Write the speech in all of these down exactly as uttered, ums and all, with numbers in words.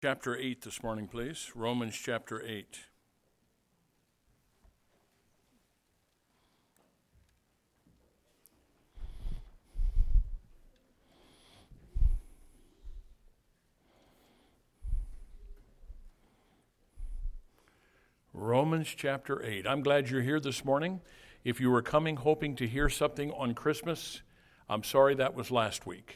Chapter eight this morning, please. Romans chapter eight. Romans chapter eight. I'm glad you're here this morning. If you were coming hoping to hear something on Christmas, I'm sorry that was last week.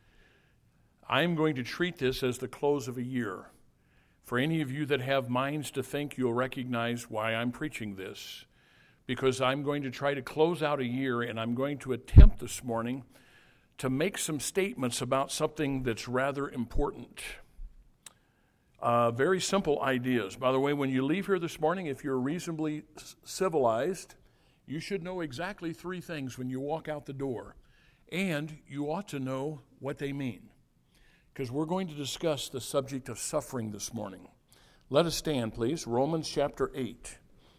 I'm going to treat this as the close of a year. For any of you that have minds to think, you'll recognize why I'm preaching this. Because I'm going to try to close out a year, and I'm going to attempt this morning to make some statements about something that's rather important. Uh, very simple ideas. By the way, when you leave here this morning, if you're reasonably civilized, you should know exactly three things when you walk out the door. And you ought to know what they mean. Because we're going to discuss the subject of suffering this morning. Let us stand, please. Romans chapter eight.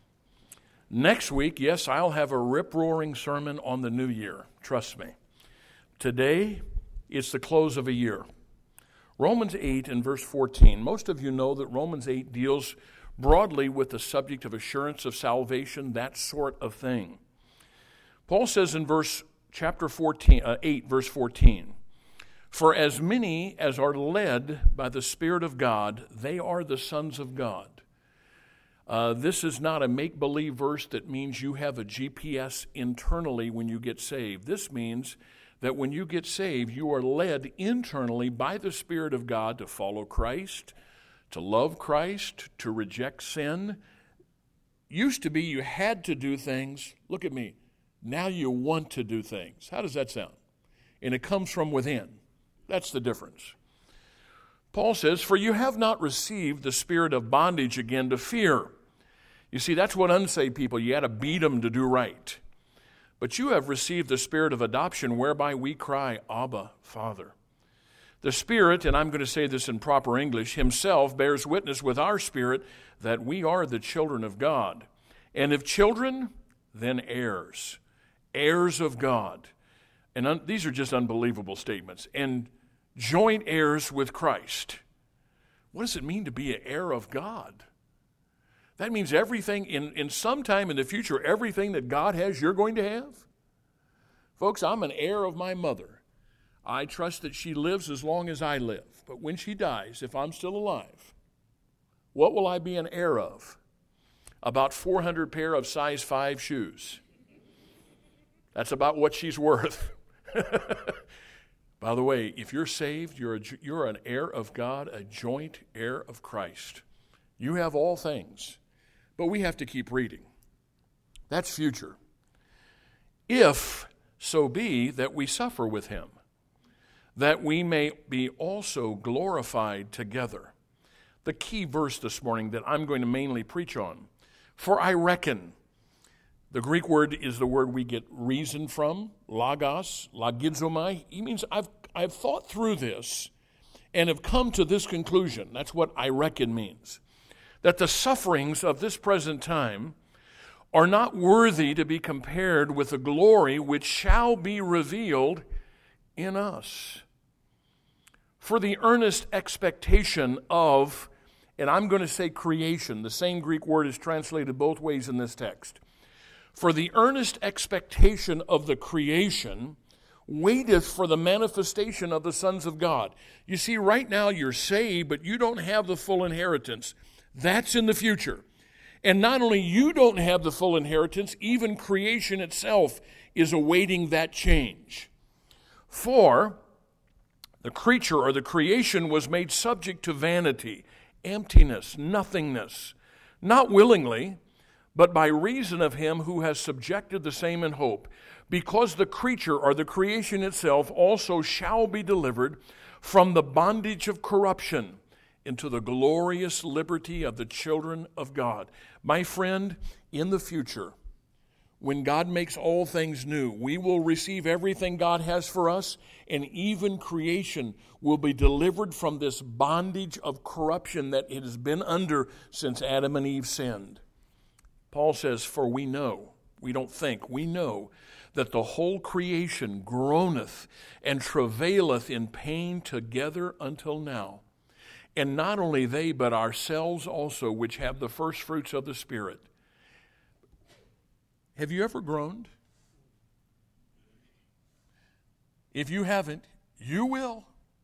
Next week, yes, I'll have a rip-roaring sermon on the new year. Trust me. Today, it's the close of a year. Romans eight and verse fourteen. Most of you know that Romans eight deals broadly with the subject of assurance of salvation, that sort of thing. Paul says in verse chapter fourteen, uh, eight, verse fourteen, "For as many as are led by the Spirit of God, they are the sons of God." Uh, this is not a make-believe verse that means you have a G P S internally when you get saved. This means that when you get saved, you are led internally by the Spirit of God to follow Christ, to love Christ, to reject sin. Used to be you had to do things. Look at me. Now you want to do things. How does that sound? And it comes from within. That's the difference. Paul says, "For you have not received the spirit of bondage again to fear." You see, that's what unsaved people, you had to beat them to do right. "But you have received the spirit of adoption, whereby we cry, Abba, Father." The Spirit, and I'm going to say this in proper English, Himself bears witness with our spirit that we are the children of God. And if children, then heirs, heirs of God. And un- these are just unbelievable statements. And joint heirs with Christ. What does it mean to be an heir of God? That means everything, in, in some time in the future, everything that God has, you're going to have? Folks, I'm an heir of my mother. I trust that she lives as long as I live. But when she dies, if I'm still alive, what will I be an heir of? About four hundred pair of size five shoes. That's about what she's worth. By the way, if you're saved, you're, a, you're an heir of God, a joint heir of Christ. You have all things. But we have to keep reading. That's future. "If so be that we suffer with him, that we may be also glorified together." The key verse this morning that I'm going to mainly preach on. "For I reckon," the Greek word is the word we get reason from, logos, logizomai. He means I've, I've thought through this and have come to this conclusion. That's what "I reckon" means. That the sufferings of this present time are not worthy to be compared with the glory which shall be revealed in us. "For the earnest expectation of," and I'm going to say creation, the same Greek word is translated both ways in this text. "For the earnest expectation of the creation waiteth for the manifestation of the sons of God." You see, right now you're saved, but you don't have the full inheritance. That's in the future. And not only you don't have the full inheritance, even creation itself is awaiting that change. "For the creature or the creation was made subject to vanity, emptiness, nothingness, not willingly, but by reason of him who has subjected the same in hope, because the creature or the creation itself also shall be delivered from the bondage of corruption into the glorious liberty of the children of God." My friend, in the future, when God makes all things new, we will receive everything God has for us, and even creation will be delivered from this bondage of corruption that it has been under since Adam and Eve sinned. Paul says, "For we know," we don't think, we know, "that the whole creation groaneth and travaileth in pain together until now. And not only they, but ourselves also, which have the first fruits of the Spirit. Have you ever groaned? If you haven't, you will.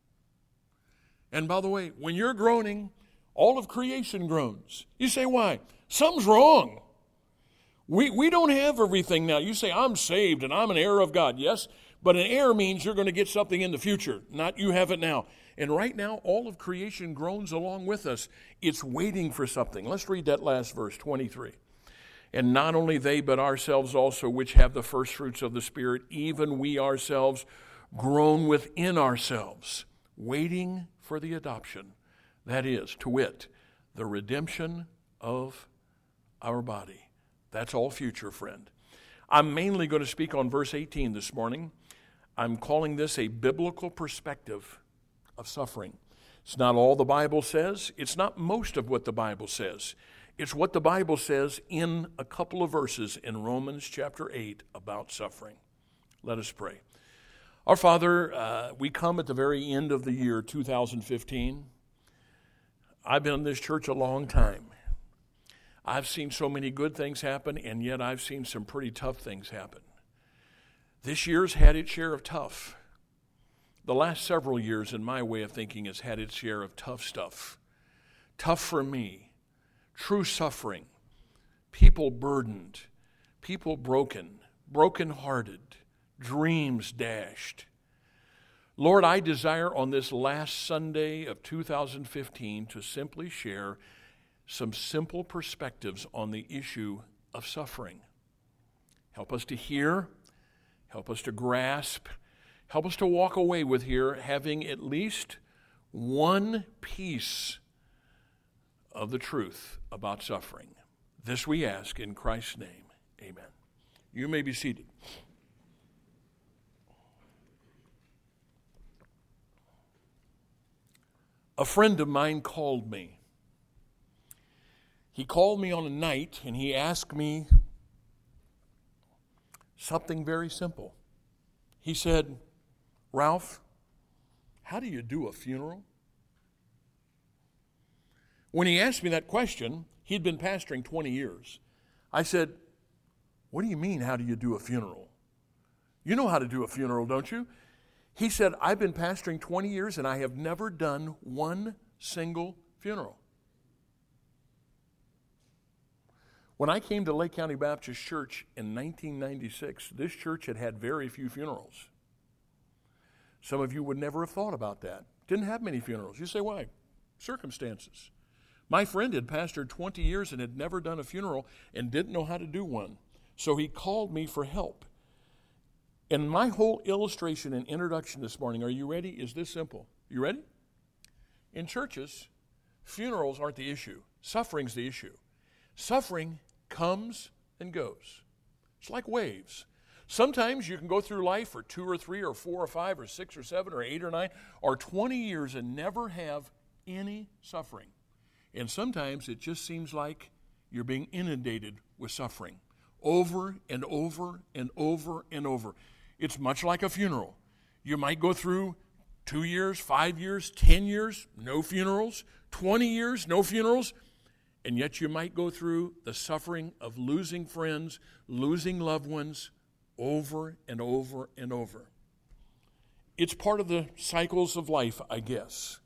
And by the way, when you're groaning, all of creation groans. You say, why? Something's wrong. We, we don't have everything now. You say, I'm saved and I'm an heir of God. Yes, but an heir means you're going to get something in the future, not you have it now. And right now, all of creation groans along with us. It's waiting for something. Let's read that last verse, twenty-three. And not only they, but ourselves also, which have the first fruits of the Spirit, even we ourselves groan within ourselves, waiting for the adoption. That is, to wit, the redemption of our body. That's all future, friend. I'm mainly going to speak on verse eighteen this morning. I'm calling this a biblical perspective of suffering. It's not all the Bible says. It's not most of what the Bible says. It's what the Bible says in a couple of verses in Romans chapter eight about suffering. Let us pray. Our Father, uh, we come at the very end of the year two thousand fifteen. I've been in this church a long time. I've seen so many good things happen, and yet I've seen some pretty tough things happen. This year's had its share of tough. The last several years, in my way of thinking, has had its share of tough stuff. Tough for me, true suffering, people burdened, people broken, brokenhearted, dreams dashed. Lord, I desire on this last Sunday of two thousand fifteen to simply share some simple perspectives on the issue of suffering. Help us to hear, help us to grasp, help us to walk away with here having at least one piece of the truth about suffering. This we ask in Christ's name. Amen. You may be seated. A friend of mine called me. He called me on a night and he asked me something very simple. He said, Ralph, how do you do a funeral? When he asked me that question, he'd been pastoring twenty years. I said, what do you mean, how do you do a funeral? You know how to do a funeral, don't you? He said, I've been pastoring twenty years and I have never done one single funeral. When I came to Lake County Baptist Church in nineteen ninety-six, this church had had very few funerals. Some of you would never have thought about that. Didn't have many funerals. You say, why? Circumstances. My friend had pastored twenty years and had never done a funeral and didn't know how to do one. So he called me for help. And my whole illustration and introduction this morning, are you ready, is this simple. You ready? In churches, funerals aren't the issue. Suffering's the issue. Suffering comes and goes. It's like waves. Sometimes you can go through life for two or three or four or five or six or seven or eight or nine or twenty years and never have any suffering. And sometimes it just seems like you're being inundated with suffering over and over and over and over. It's much like a funeral. You might go through two years, five years, ten years, no funerals, twenty years, no funerals, and yet you might go through the suffering of losing friends, losing loved ones over and over and over. It's part of the cycles of life, I guess.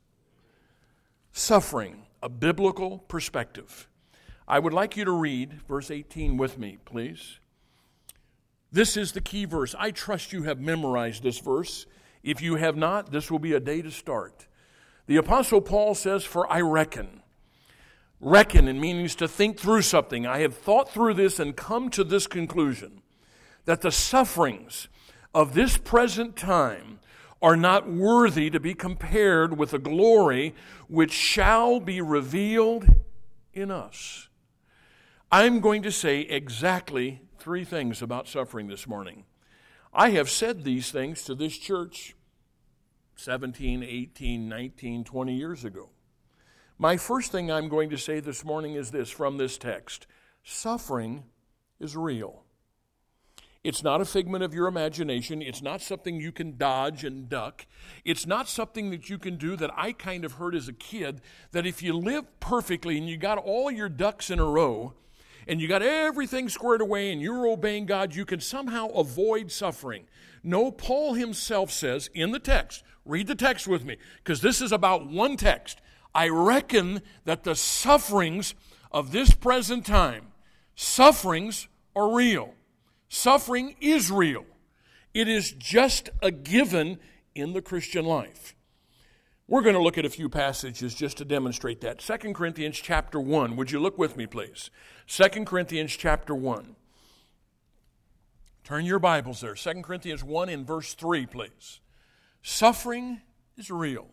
Suffering, a biblical perspective. I would like you to read verse eighteen with me, please. This is the key verse. I trust you have memorized this verse. If you have not, this will be a day to start. The Apostle Paul says, for I reckon. Reckon, it means to think through something. I have thought through this and come to this conclusion, that the sufferings of this present time are not worthy to be compared with the glory which shall be revealed in us. I'm going to say exactly three things about suffering this morning. I have said these things to this church seventeen, eighteen, nineteen, twenty years ago. My first thing I'm going to say this morning is this from this text. Suffering is real. It's not a figment of your imagination. It's not something you can dodge and duck. It's not something that you can do that I kind of heard as a kid, that if you live perfectly and you got all your ducks in a row and you got everything squared away and you're obeying God, you can somehow avoid suffering. No, Paul himself says in the text, read the text with me, because this is about one text. I reckon that the sufferings of this present time, sufferings are real. Suffering is real. It is just a given in the Christian life. We're going to look at a few passages just to demonstrate that. Second Corinthians chapter one. Would you look with me, please? Second Corinthians chapter one. Turn your Bibles there. Second Corinthians one in verse three, please. Suffering is real.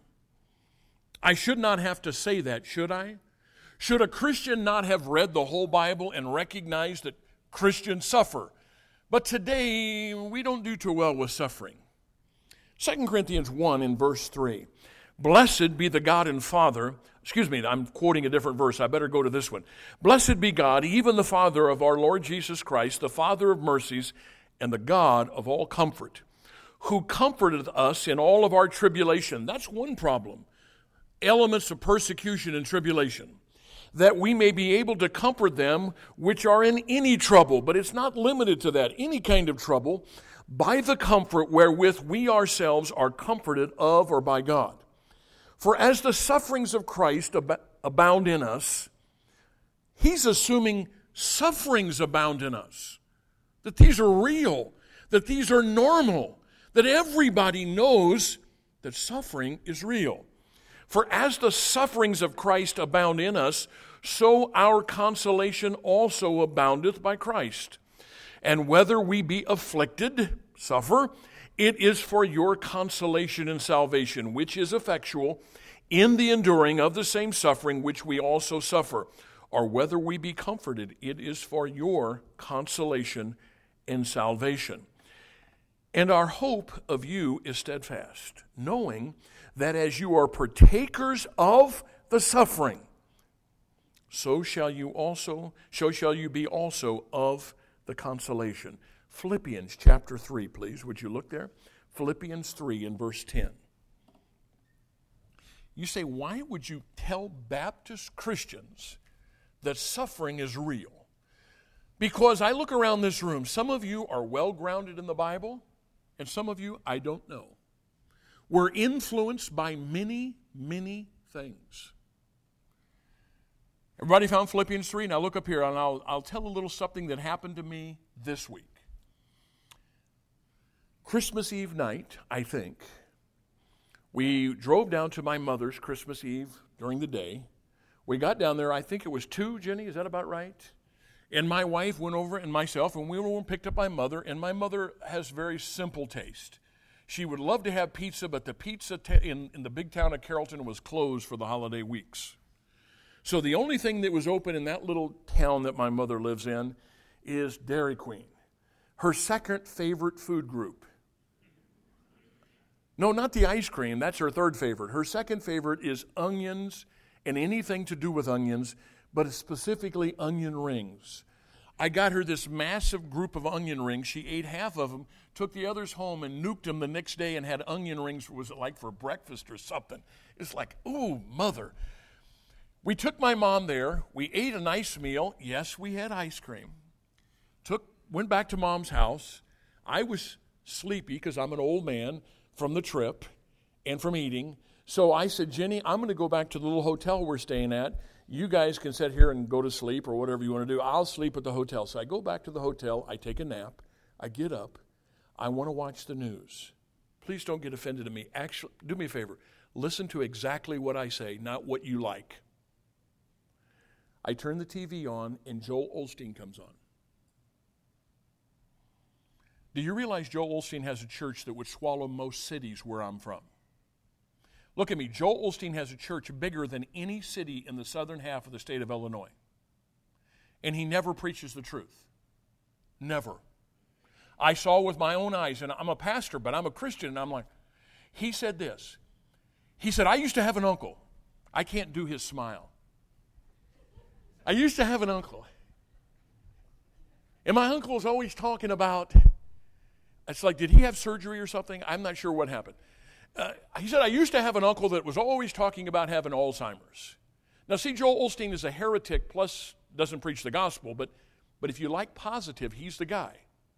I should not have to say that, should I? Should a Christian not have read the whole Bible and recognized that Christians suffer? But today, we don't do too well with suffering. Second Corinthians one in verse three. Blessed be the God and Father, excuse me, I'm quoting a different verse. I better go to this one. Blessed be God, even the Father of our Lord Jesus Christ, the Father of mercies and the God of all comfort, who comforted us in all of our tribulation. That's one problem. Elements of persecution and tribulation, that we may be able to comfort them which are in any trouble. But it's not limited to that. Any kind of trouble, by the comfort wherewith we ourselves are comforted of or by God. For as the sufferings of Christ ab- abound in us, he's assuming sufferings abound in us. That these are real, that these are normal, that everybody knows that suffering is real. For as the sufferings of Christ abound in us, so our consolation also aboundeth by Christ. And whether we be afflicted, suffer, it is for your consolation and salvation, which is effectual in the enduring of the same suffering which we also suffer. Or whether we be comforted, it is for your consolation and salvation. And our hope of you is steadfast, knowing that as you are partakers of the suffering, so shall you also, so shall you be also of the consolation. Philippians chapter three, please. Would you look there? Philippians three in verse ten. You say, why would you tell Baptist Christians that suffering is real? Because I look around this room, some of you are well grounded in the Bible, and some of you, I don't know. We're influenced by many, many things. Everybody found Philippians three? Now look up here, and I'll, I'll tell a little something that happened to me this week. Christmas Eve night, I think, we drove down to my mother's Christmas Eve during the day. We got down there, I think it was two, Jenny, is that about right? And my wife went over, and myself, and we went over and picked up my mother, and my mother has very simple taste. She would love to have pizza, but the pizza t- in, in the big town of Carrollton was closed for the holiday weeks. So the only thing that was open in that little town that my mother lives in is Dairy Queen. Her second favorite food group. No, not the ice cream. That's her third favorite. Her second favorite is onions and anything to do with onions, but specifically onion rings. I got her this massive group of onion rings. She ate half of them, took the others home, and nuked them the next day and had onion rings, was it like for breakfast or something? It's like, ooh, mother. We took my mom there. We ate a nice meal. Yes, we had ice cream. Took, went back to Mom's house. I was sleepy because I'm an old man from the trip and from eating. So I said, Jenny, I'm going to go back to the little hotel we're staying at. You guys can sit here and go to sleep or whatever you want to do. I'll sleep at the hotel. So I go back to the hotel. I take a nap. I get up. I want to watch the news. Please don't get offended at me. Actually, do me a favor. Listen to exactly what I say, not what you like. I turn the T V on, and Joel Osteen comes on. Do you realize Joel Osteen has a church that would swallow most cities where I'm from? Look at me. Joel Osteen has a church bigger than any city in the southern half of the state of Illinois. And he never preaches the truth. Never. I saw with my own eyes, and I'm a pastor, but I'm a Christian, and I'm like, he said this. He said, I used to have an uncle. I can't do his smile. I used to have an uncle. And my uncle was always talking about It's like, did he have surgery or something? I'm not sure what happened. Uh, he said, I used to have an uncle that was always talking about having Alzheimer's. Now, see, Joel Osteen is a heretic, plus doesn't preach the gospel, but, but if you like positive, he's the guy.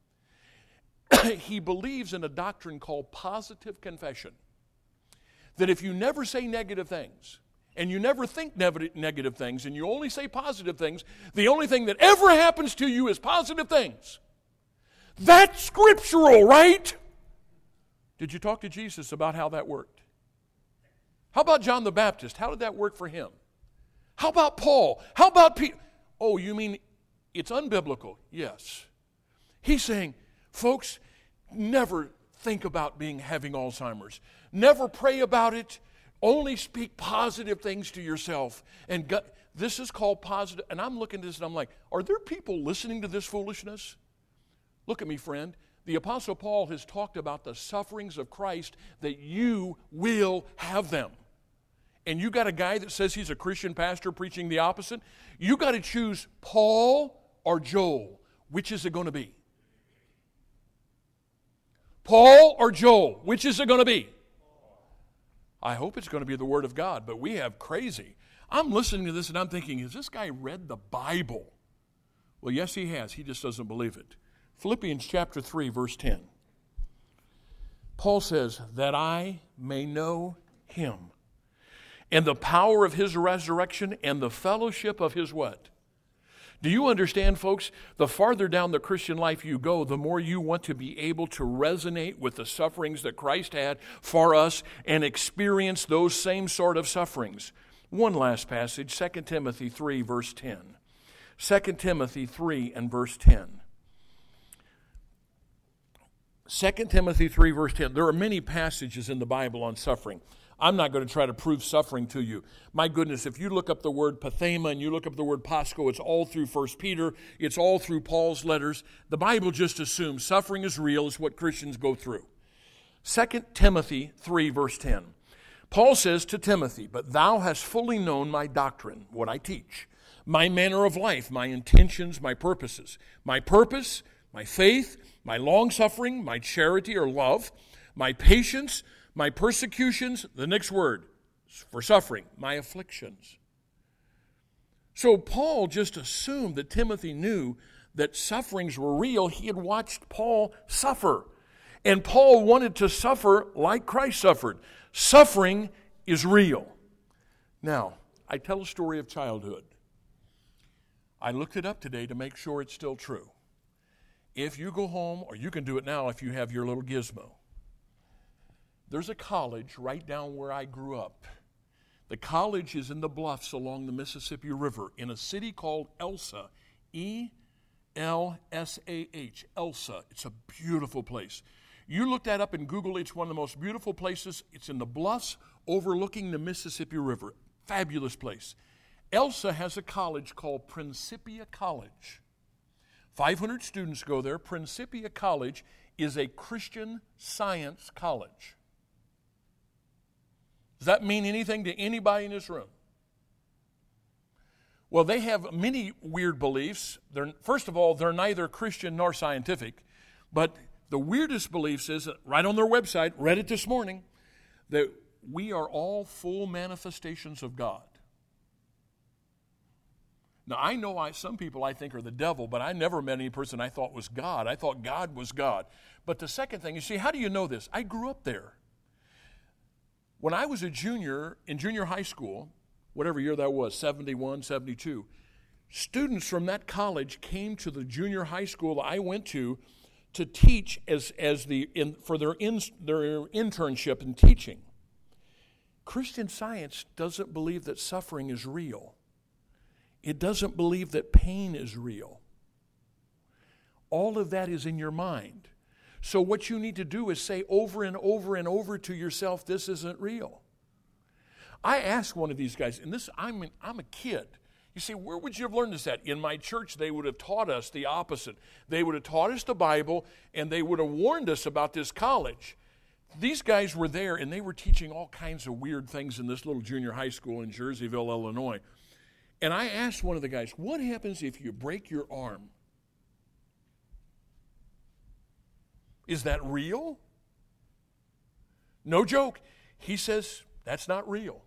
He believes in a doctrine called positive confession, that if you never say negative things, and you never think negative things, and you only say positive things, the only thing that ever happens to you is positive things. That's scriptural, right? Did you talk to Jesus about how that worked? How about John the Baptist? How did that work for him? How about Paul? How about Peter? Oh, you mean it's unbiblical? Yes. He's saying, folks, never think about being having Alzheimer's. Never pray about it. Only speak positive things to yourself. And God, this is called positive. And I'm looking at this and I'm like, are there people listening to this foolishness? Look at me, friend. The Apostle Paul has talked about the sufferings of Christ, that you will have them. And you got a guy that says he's a Christian pastor preaching the opposite. You got to choose Paul or Joel. Which is it going to be? Paul or Joel? Which is it going to be? I hope it's going to be the Word of God, but we have crazy. I'm listening to this and I'm thinking, has this guy read the Bible? Well, yes, he has. He just doesn't believe it. Philippians chapter three, verse ten. Paul says, that I may know him, and the power of his resurrection, and the fellowship of his what? Do you understand, folks? The farther down the Christian life you go, the more you want to be able to resonate with the sufferings that Christ had for us and experience those same sort of sufferings. One last passage, Second Timothy three, verse ten. Second Timothy three and verse ten. Second Timothy three, verse ten. There are many passages in the Bible on suffering. I'm not going to try to prove suffering to you. My goodness, if you look up the word pathema and you look up the word pasco, it's all through First Peter. It's all through Paul's letters. The Bible just assumes suffering is real. It's what Christians go through. Second Timothy three, verse ten. Paul says to Timothy, but thou hast fully known my doctrine, what I teach, my manner of life, my intentions, my purposes. My purpose, my faith, my long-suffering, my charity or love, my patience, my persecutions, the next word for suffering, my afflictions. So Paul just assumed that Timothy knew that sufferings were real. He had watched Paul suffer. And Paul wanted to suffer like Christ suffered. Suffering is real. Now, I tell a story of childhood. I looked it up today to make sure it's still true. If you go home, or you can do it now if you have your little gizmo, there's a college right down where I grew up. The college is in the bluffs along the Mississippi River in a city called Elsa, E L S A H, Elsa. It's a beautiful place. You look that up in Google, it's one of the most beautiful places. It's in the bluffs overlooking the Mississippi River. Fabulous place. Elsa has a college called Principia College. five hundred students go there. Principia College is a Christian Science college. Does that mean anything to anybody in this room? Well, they have many weird beliefs. They're, first of all, they're neither Christian nor scientific. But the weirdest beliefs is, right on their website, read it this morning, that we are all full manifestations of God. Now, I know I, some people I think are the devil, but I never met any person I thought was God. I thought God was God. But the second thing, you see, how do you know this? I grew up there. When I was a junior, in junior high school, whatever year that was, seventy-one, seventy-two, students from that college came to the junior high school I went to to teach as, as the in, for their, in, their internship in teaching. Christian Science doesn't believe that suffering is real. It doesn't believe that pain is real. All of that is in your mind. So what you need to do is say over and over and over to yourself, this isn't real. I asked one of these guys, and this I'm, I'm a kid. You say, where would you have learned this at? In my church, they would have taught us the opposite. They would have taught us the Bible, and they would have warned us about this college. These guys were there, and they were teaching all kinds of weird things in this little junior high school in Jerseyville, Illinois. And I asked one of the guys, what happens if you break your arm? Is that real? No joke. He says, that's not real.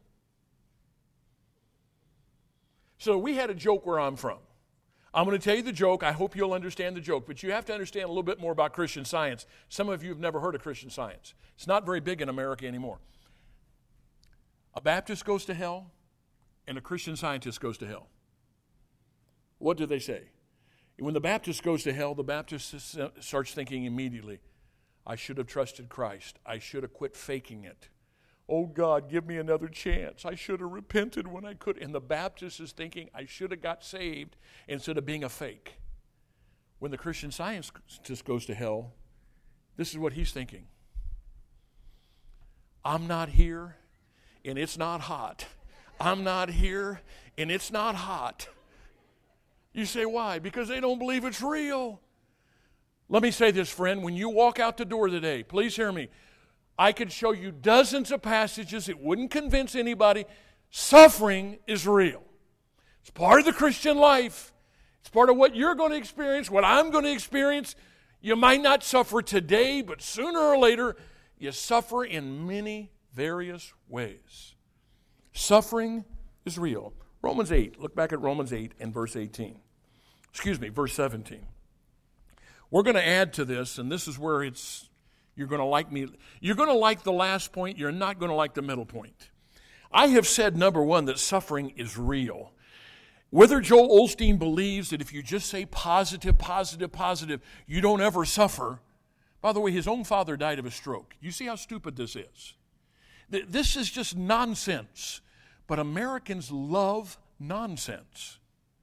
So we had a joke where I'm from. I'm going to tell you the joke. I hope you'll understand the joke, but you have to understand a little bit more about Christian Science. Some of you have never heard of Christian Science. It's not very big in America anymore. A Baptist goes to hell, and a Christian Scientist goes to hell. What do they say? When the Baptist goes to hell, the Baptist starts thinking immediately, I should have trusted Christ. I should have quit faking it. Oh, God, give me another chance. I should have repented when I could. And the Baptist is thinking, I should have got saved instead of being a fake. When the Christian Scientist goes to hell, this is what he's thinking. I'm not here, and it's not hot. I'm not here, and it's not hot. You say, why? Because they don't believe it's real. Let me say this, friend. When you walk out the door today, please hear me. I could show you dozens of passages. It wouldn't convince anybody. Suffering is real. It's part of the Christian life. It's part of what you're going to experience, what I'm going to experience. You might not suffer today, but sooner or later, you suffer in many various ways. Suffering is real. Romans eight. Look back at Romans eight and verse eighteen. Excuse me, verse seventeen. We're going to add to this, and this is where it's You're going to like me. You're going to like the last point. You're not going to like the middle point. I have said, number one, that suffering is real. Whether Joel Osteen believes that if you just say positive, positive, positive, you don't ever suffer. By the way, his own father died of a stroke. You see how stupid this is? This is just nonsense. But Americans love nonsense.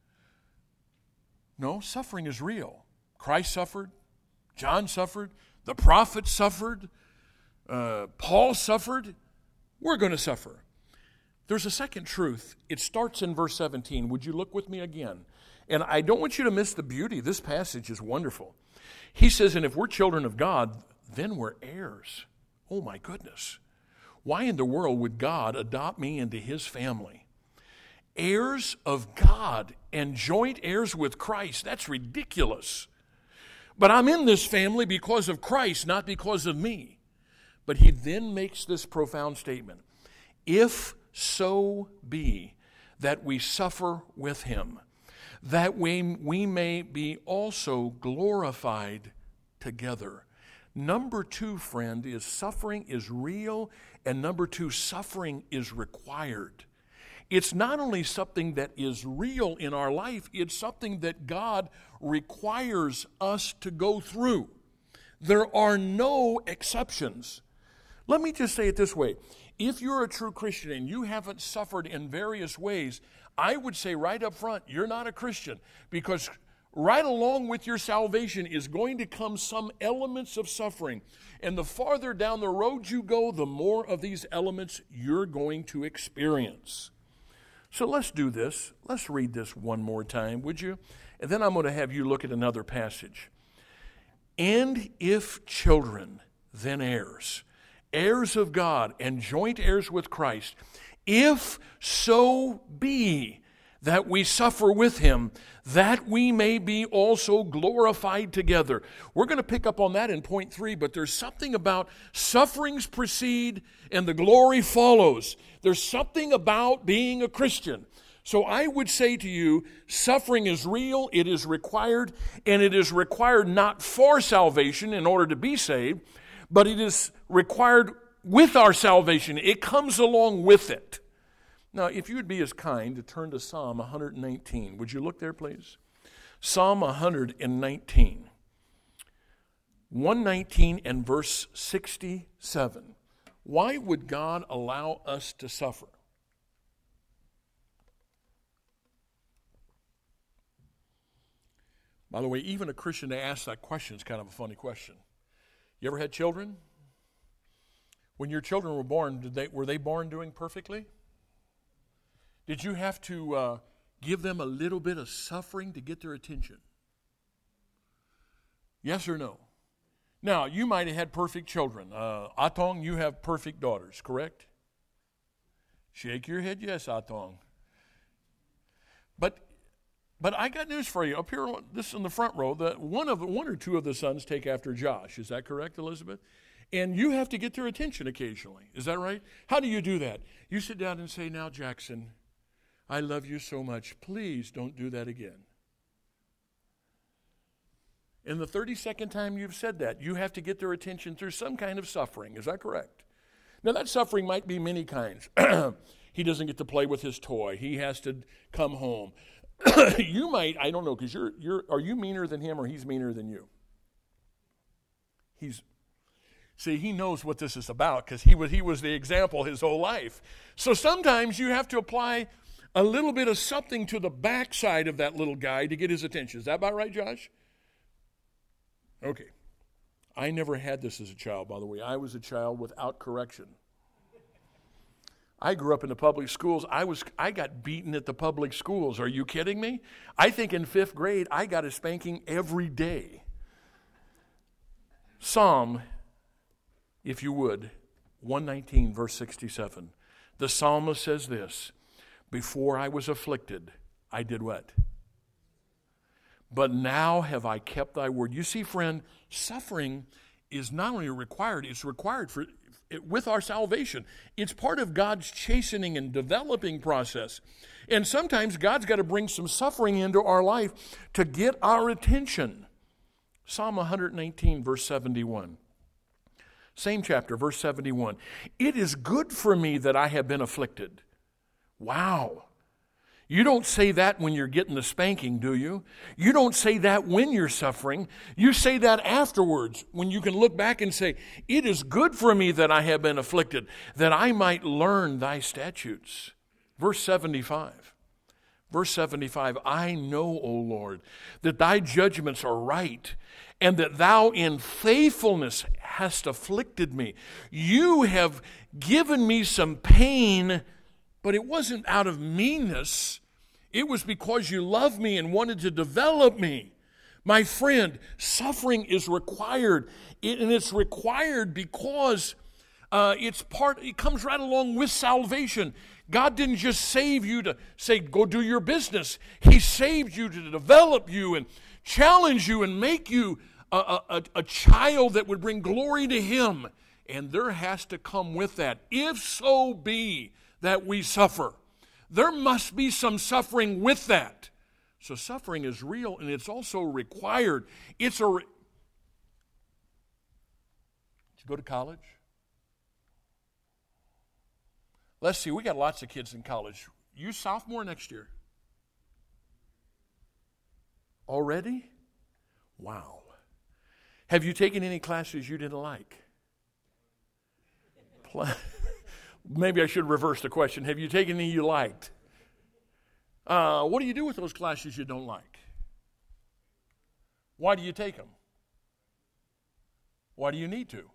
No, suffering is real. Christ suffered. John suffered. The prophets suffered. Uh, Paul suffered. We're going to suffer. There's a second truth. It starts in verse seventeen. Would you look with me again? And I don't want you to miss the beauty. This passage is wonderful. He says, and if we're children of God, then we're heirs. Oh my goodness. Why in the world would God adopt me into his family? Heirs of God and joint heirs with Christ. That's ridiculous. But I'm in this family because of Christ, not because of me. But he then makes this profound statement. If so be that we suffer with him, that we, we may be also glorified together. Number two, friend, is suffering is real, and number two, suffering is required. It's not only something that is real in our life, it's something that God requires us to go through. There are no exceptions. Let me just say it this way. If you're a true Christian and you haven't suffered in various ways, I would say right up front, you're not a Christian, because right along with your salvation is going to come some elements of suffering. And the farther down the road you go, the more of these elements you're going to experience. So let's do this. Let's read this one more time, would you? And then I'm going to have you look at another passage. And if children, then heirs, heirs of God and joint heirs with Christ, if so be that we suffer with him, that we may be also glorified together. We're going to pick up on that in point three, but there's something about sufferings precede and the glory follows. There's something about being a Christian. So I would say to you, suffering is real, it is required, and it is required not for salvation in order to be saved, but it is required with our salvation. It comes along with it. Now, if you would be as kind to turn to Psalm one nineteen. Would you look there, please? Psalm one nineteen. one nineteen and verse sixty-seven. Why would God allow us to suffer? By the way, even a Christian to ask that question is kind of a funny question. You ever had children? When your children were born, did they, were they born doing perfectly? Did you have to uh, give them a little bit of suffering to get their attention? Yes or no? Now, you might have had perfect children. Uh, Atong, you have perfect daughters, correct? Shake your head, yes, Atong. But But I got news for you. Up here, this in the front row, the, one, of, one or two of the sons take after Josh. Is that correct, Elizabeth? And you have to get their attention occasionally. Is that right? How do you do that? You sit down and say, now, Jackson, I love you so much. Please don't do that again. In the thirty-second time you've said that, you have to get their attention through some kind of suffering. Is that correct? Now, that suffering might be many kinds. He doesn't get to play with his toy. He has to come home. You might, I don't know, because you're, you're, are you meaner than him or he's meaner than you? He's, see, he knows what this is about because he was, he was the example his whole life. So sometimes you have to apply a little bit of something to the backside of that little guy to get his attention. Is that about right, Josh? Okay. I never had this as a child, by the way. I was a child without correction. I grew up in the public schools. I was I got beaten at the public schools. Are you kidding me? I think in fifth grade, I got a spanking every day. Psalm, if you would, one nineteen, verse sixty-seven. The psalmist says this, before I was afflicted, I did what? But now have I kept thy word. You see, friend, suffering is not only required, it's required for with our salvation. It's part of God's chastening and developing process. And sometimes God's got to bring some suffering into our life to get our attention. Psalm one nineteen, verse seventy-one. Same chapter, verse seventy-one. It is good for me that I have been afflicted. Wow. You don't say that when you're getting the spanking, do you? You don't say that when you're suffering. You say that afterwards, when you can look back and say, it is good for me that I have been afflicted, that I might learn thy statutes. Verse seventy-five. Verse seventy-five, I know, O Lord, that thy judgments are right, and that thou in faithfulness hast afflicted me. You have given me some pain, but it wasn't out of meanness. It was because you love me and wanted to develop me. My friend, suffering is required. It, and it's required because uh, it's part, it comes right along with salvation. God didn't just save you to say, go do your business. He saved you to develop you and challenge you and make you a, a, a child that would bring glory to Him. And there has to come with that, if so be that we suffer. There must be some suffering with that. So suffering is real and it's also required. It's a... Re- Did you go to college? Let's see, we got lots of kids in college. You sophomore next year? Already? Wow. Have you taken any classes you didn't like? Maybe I should reverse the question. Have you taken any you liked? Uh, what do you do with those classes you don't like? Why do you take them? Why do you need to?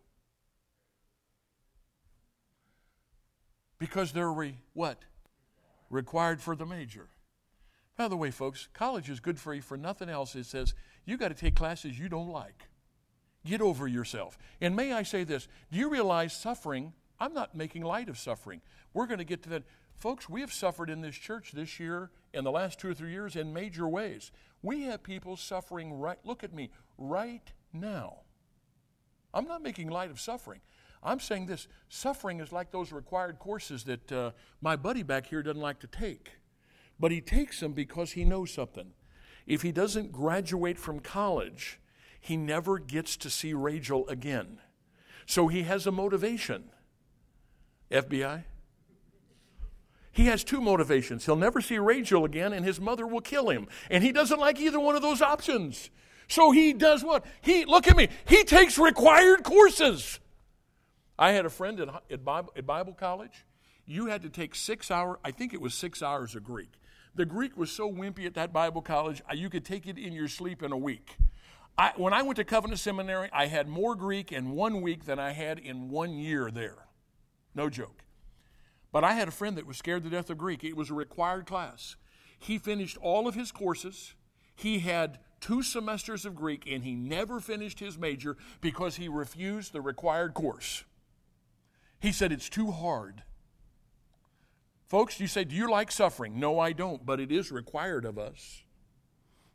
Because they're re, what? Required for the major. By the way, folks, college is good for you for nothing else. It says you got to take classes you don't like. Get over yourself. And may I say this, do you realize suffering, I'm not making light of suffering. We're going to get to that. Folks, we have suffered in this church this year, in the last two or three years, in major ways. We have people suffering right, look at me, right now. I'm not making light of suffering. I'm saying this, suffering is like those required courses that uh, my buddy back here doesn't like to take. But he takes them because he knows something. If he doesn't graduate from college, he never gets to see Rachel again. So he has a motivation. F B I? He has two motivations. He'll never see Rachel again, and his mother will kill him. And he doesn't like either one of those options. So he does what? He, look at me, he takes required courses. I had a friend at, at, Bible, at Bible college. You had to take six hours, I think it was six hours of Greek. The Greek was so wimpy at that Bible college, you could take it in your sleep in a week. I, when I went to Covenant Seminary, I had more Greek in one week than I had in one year there. No joke. But I had a friend that was scared to death of Greek. It was a required class. He finished all of his courses. He had two semesters of Greek, and he never finished his major because he refused the required course. He said, it's too hard. Folks, you say, do you like suffering? No, I don't, but it is required of us.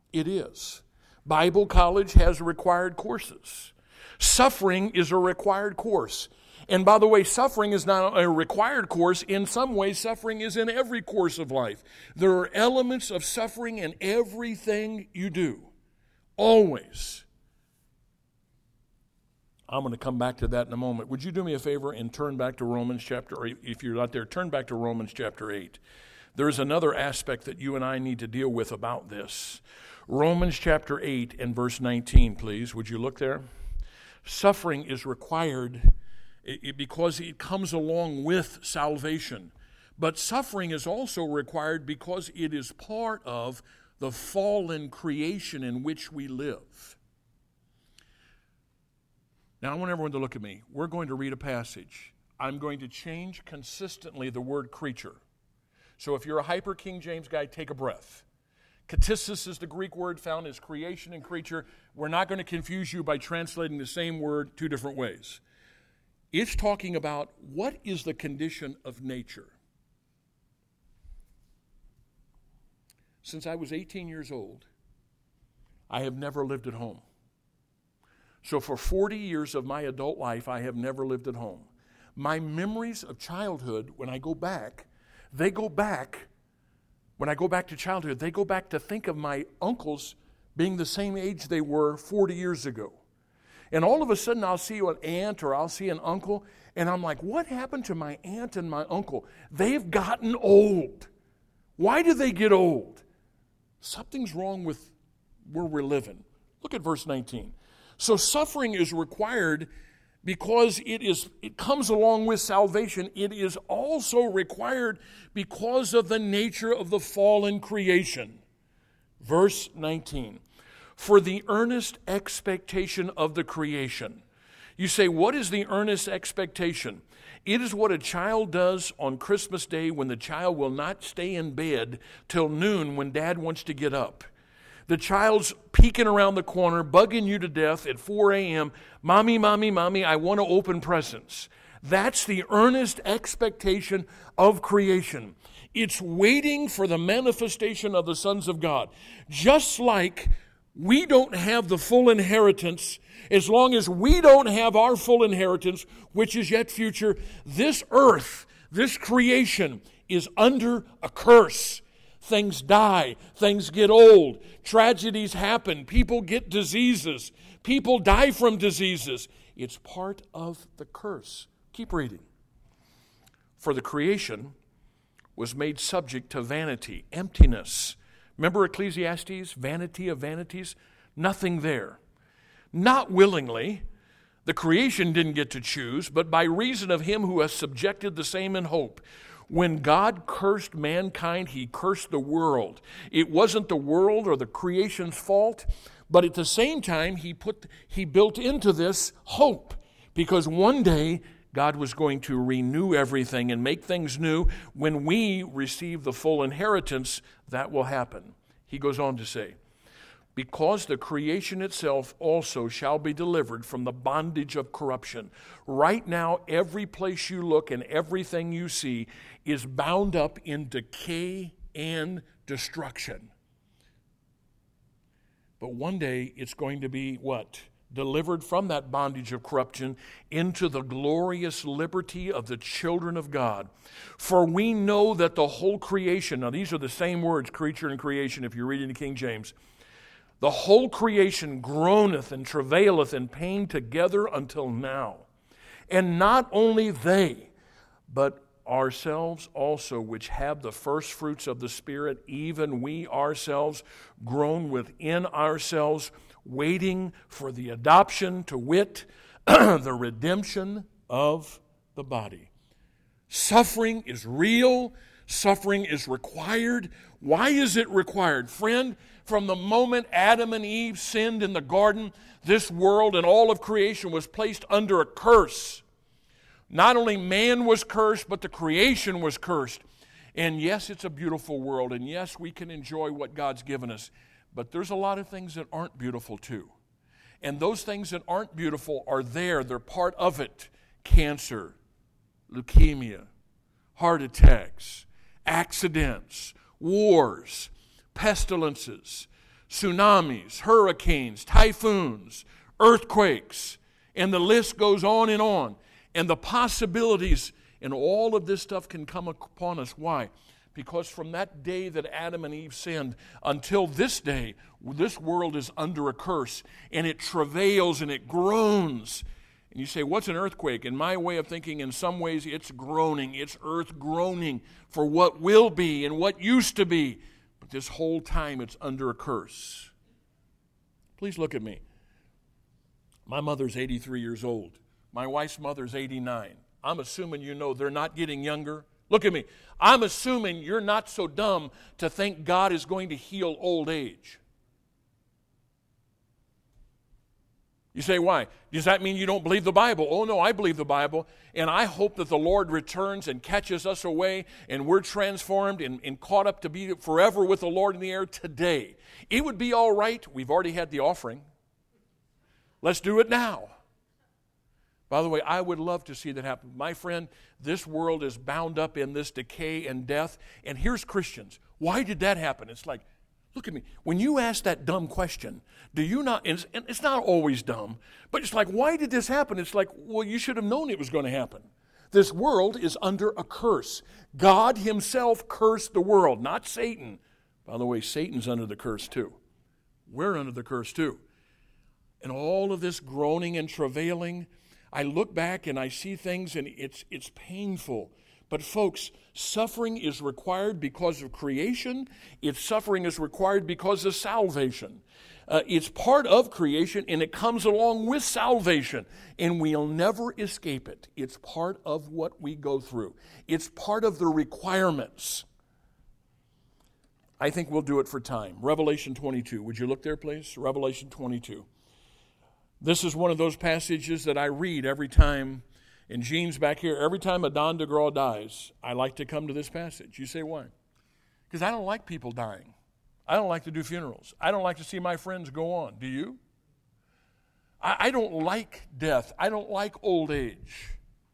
It is. Bible college has required courses. Suffering is a required course. And by the way, suffering is not a required course. In some ways, suffering is in every course of life. There are elements of suffering in everything you do. Always. I'm going to come back to that in a moment. Would you do me a favor and turn back to Romans chapter eight? If you're not there, turn back to Romans chapter eight. There's another aspect that you and I need to deal with about this. Romans chapter eight and verse nineteen, please. Would you look there? Suffering is required because it comes along with salvation. But suffering is also required because it is part of the fallen creation in which we live. Now, I want everyone to look at me. We're going to read a passage. I'm going to change consistently the word creature. So if you're a hyper King James guy, take a breath. Ktissis is the Greek word found as creation and creature. We're not going to confuse you by translating the same word two different ways. It's talking about what is the condition of nature. Since I was eighteen years old, I have never lived at home. So for forty years of my adult life, I have never lived at home. My memories of childhood, when I go back, they go back, when I go back to childhood, they go back to think of my uncles being the same age they were forty years ago. And all of a sudden, I'll see an aunt or I'll see an uncle, and I'm like, what happened to my aunt and my uncle? They've gotten old. Why do they get old? Something's wrong with where we're living. Look at verse nineteen. So suffering is required because it is it comes along with salvation. It is also required because of the nature of the fallen creation. Verse nineteen. For the earnest expectation of the creation. You say, what is the earnest expectation? It is what a child does on Christmas Day when the child will not stay in bed till noon when dad wants to get up. The child's peeking around the corner, bugging you to death at four a.m. Mommy, mommy, mommy, I want to open presents. That's the earnest expectation of creation. It's waiting for the manifestation of the sons of God. Just like we don't have the full inheritance, as long as we don't have our full inheritance, which is yet future, this earth, this creation is under a curse. Things die, things get old, tragedies happen, people get diseases, people die from diseases. It's part of the curse. Keep reading. For the creation was made subject to vanity, emptiness. Remember Ecclesiastes, vanity of vanities? Nothing there. Not willingly. The creation didn't get to choose, but by reason of him who has subjected the same in hope. When God cursed mankind, he cursed the world. It wasn't the world or the creation's fault, but at the same time, he put he built into this hope, because one day God was going to renew everything and make things new. When we receive the full inheritance, that will happen. He goes on to say, because the creation itself also shall be delivered from the bondage of corruption. Right now, every place you look and everything you see is bound up in decay and destruction. But one day, it's going to be what? Delivered from that bondage of corruption into the glorious liberty of the children of God. For we know that the whole creation, now these are the same words, creature and creation, if you're reading the King James. The whole creation groaneth and travaileth in pain together until now. And not only they, but ourselves also, which have the first fruits of the Spirit, even we ourselves groan within ourselves, waiting for the adoption, to wit, the redemption of the body. Suffering is real. Suffering is required. Why is it required? Friend, from the moment Adam and Eve sinned in the garden, this world and all of creation was placed under a curse. Not only man was cursed, but the creation was cursed. And yes, it's a beautiful world, and yes, we can enjoy what God's given us. But there's a lot of things that aren't beautiful too. And those things that aren't beautiful are there. They're part of it. Cancer, leukemia, heart attacks, accidents, wars, pestilences, tsunamis, hurricanes, typhoons, earthquakes, and the list goes on and on. And the possibilities and all of this stuff can come upon us. Why? Because from that day that Adam and Eve sinned until this day, this world is under a curse, and it travails and it groans. And you say, what's an earthquake? In my way of thinking, in some ways, it's groaning. It's earth groaning for what will be and what used to be. But this whole time, it's under a curse. Please look at me. My mother's eighty-three years old. My wife's mother's eighty-nine. I'm assuming you know they're not getting younger. Look at me. I'm assuming you're not so dumb to think God is going to heal old age. You say, why? Does that mean you don't believe the Bible? Oh, no, I believe the Bible, and I hope that the Lord returns and catches us away, and we're transformed and, and caught up to be forever with the Lord in the air today. It would be all right. We've already had the offering. Let's do it now. By the way, I would love to see that happen. My friend, this world is bound up in this decay and death, and here's Christians. Why did that happen? It's like, look at me. When you ask that dumb question, do you not, and it's not always dumb, but it's like, why did this happen? It's like, well, you should have known it was going to happen. This world is under a curse. God himself cursed the world, not Satan. By the way, Satan's under the curse too. We're under the curse too. And all of this groaning and travailing, I look back and I see things and it's it's painful. But folks, suffering is required because of creation. It's suffering is required because of salvation. Uh, it's part of creation and it comes along with salvation. And we'll never escape it. It's part of what we go through. It's part of the requirements. I think we'll do it for time. Revelation twenty-two. Would you look there, please? Revelation twenty-two. This is one of those passages that I read every time, and Gene's back here, every time a Don DeGraw dies, I like to come to this passage. You say, why? Because I don't like people dying. I don't like to do funerals. I don't like to see my friends go on. Do you? I, I don't like death. I don't like old age.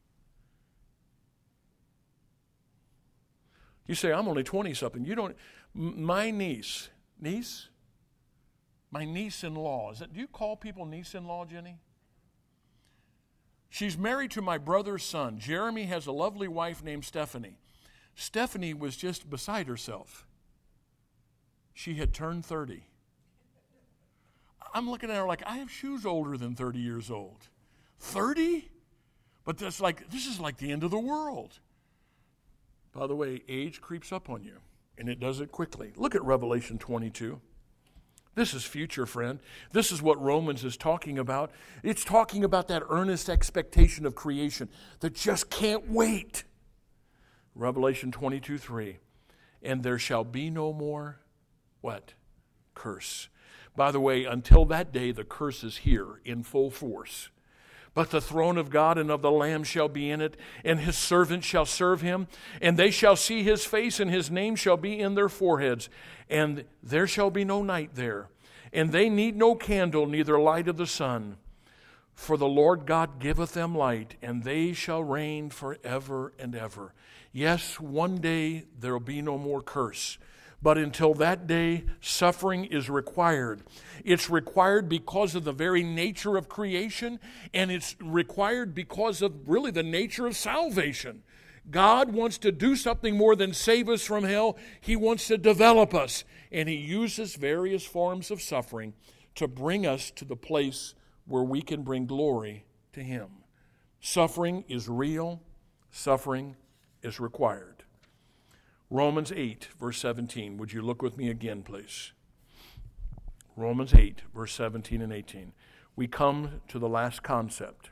You say, I'm only twenty-something. You don't. My niece, niece? My niece-in-law. Is that, do you call people niece-in-law, Jenny? She's married to my brother's son. Jeremy has a lovely wife named Stephanie. Stephanie was just beside herself. She had turned thirty. I'm looking at her like, I have shoes older than thirty years old. thirty? But that's like, this is like the end of the world. By the way, age creeps up on you, and it does it quickly. Look at Revelation twenty-two. This is future, friend. This is what Romans is talking about. It's talking about that earnest expectation of creation that just can't wait. Revelation twenty-two three. And there shall be no more, what? Curse. By the way, until that day, the curse is here in full force. But the throne of God and of the Lamb shall be in it, and his servants shall serve him, and they shall see his face, and his name shall be in their foreheads. And there shall be no night there, and they need no candle, neither light of the sun. For the Lord God giveth them light, and they shall reign forever and ever. Yes, one day there will be no more curse. But until that day, suffering is required. It's required because of the very nature of creation, and it's required because of really the nature of salvation. God wants to do something more than save us from hell. He wants to develop us, and he uses various forms of suffering to bring us to the place where we can bring glory to him. Suffering is real. Suffering is required. Romans eight, verse seventeen. Would you look with me again, please? Romans eight, verse seventeen and eighteen. We come to the last concept.